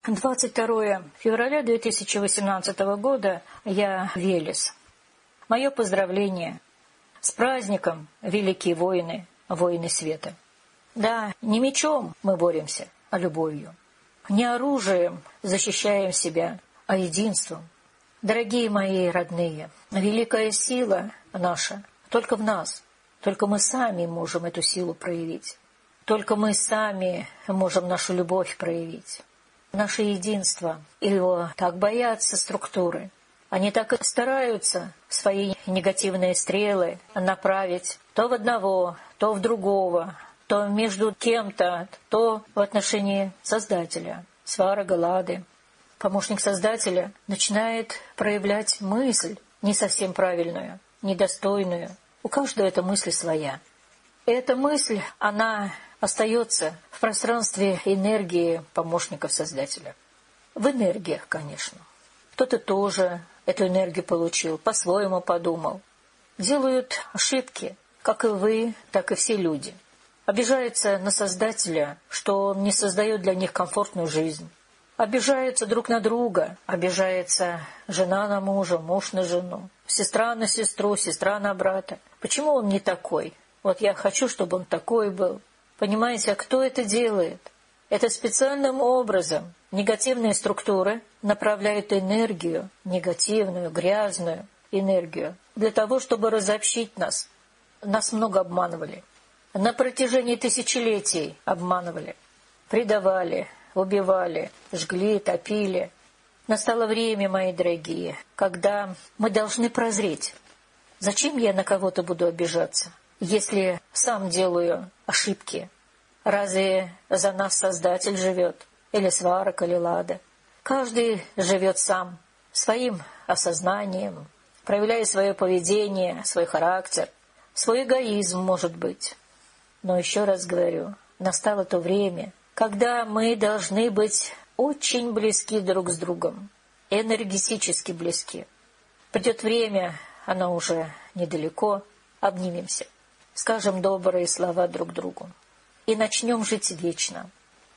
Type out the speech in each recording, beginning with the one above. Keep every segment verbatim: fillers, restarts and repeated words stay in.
двадцать второе февраля две тысячи восемнадцатого года. Я Велес. Мое поздравление с праздником, великие воины, воины света. Да, не мечом мы боремся, а любовью. Не оружием защищаем себя, а единством. Дорогие мои родные, великая сила наша только в нас. Только мы сами можем эту силу проявить. Только мы сами можем нашу любовь проявить. Наше единство. Его так боятся структуры. Они так и стараются свои негативные стрелы направить то в одного, то в другого, то между кем-то, то в отношении Создателя, Сварога, Лады. Помощник Создателя начинает проявлять мысль не совсем правильную, недостойную. У каждого эта мысль своя. И эта мысль, она остается в пространстве энергии помощников Создателя. В энергиях, конечно. Кто-то тоже эту энергию получил, по-своему подумал. Делают ошибки, как и вы, так и все люди. Обижаются на Создателя, что он не создает для них комфортную жизнь. Обижаются друг на друга, обижается жена на мужа, муж на жену, сестра на сестру, сестра на брата. Почему он не такой? Вот я хочу, чтобы он такой был. Понимаете, а кто это делает? Это специальным образом негативные структуры направляют энергию, негативную, грязную энергию, для того, чтобы разобщить нас. Нас много обманывали. На протяжении тысячелетий обманывали, предавали, убивали, жгли, топили. Настало время, мои дорогие, когда мы должны прозреть. Зачем я на кого-то буду обижаться, если сам делаю ошибки? Разве за нас Создатель живет? Или Сварог, или Лада? Каждый живет сам, своим осознанием, проявляя свое поведение, свой характер, свой эгоизм, может быть. Но еще раз говорю, настало то время, когда мы должны быть очень близки друг с другом, энергетически близки. Придет время, оно уже недалеко, обнимемся, скажем добрые слова друг другу и начнем жить вечно.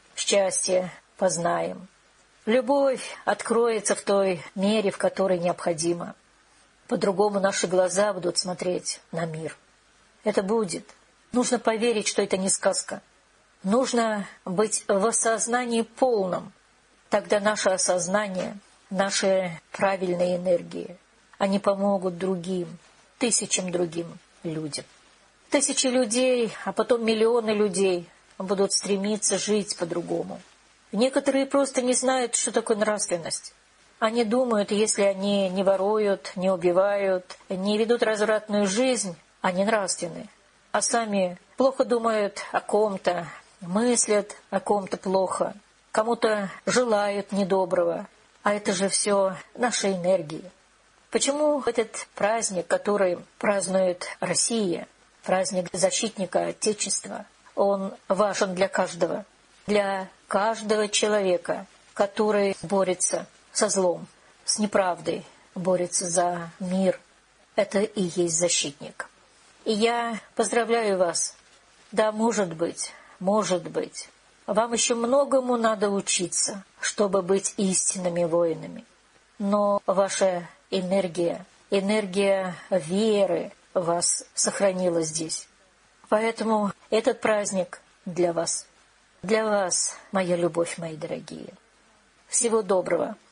Счастье познаем. Любовь откроется в той мере, в которой необходимо. По-другому наши глаза будут смотреть на мир. Это будет. Нужно поверить, что это не сказка. Нужно быть в осознании полном. Тогда наше осознание, наши правильные энергии, они помогут другим, тысячам другим людям. Тысячи людей, а потом миллионы людей будут стремиться жить по-другому. Некоторые просто не знают, что такое нравственность. Они думают, если они не воруют, не убивают, не ведут развратную жизнь, они нравственны. А сами плохо думают о ком-то, мыслят о ком-то плохо, кому-то желают недоброго. А это же все наши энергии. Почему этот праздник, который празднует Россия, праздник защитника Отечества, он важен для каждого, для каждого человека, который борется со злом, с неправдой, борется за мир. Это и есть защитник. И я поздравляю вас. Да, может быть, может быть, вам еще многому надо учиться, чтобы быть истинными воинами. Но ваша энергия, энергия веры вас сохранила здесь. Поэтому этот праздник для вас. Для вас, моя любовь, мои дорогие. Всего доброго.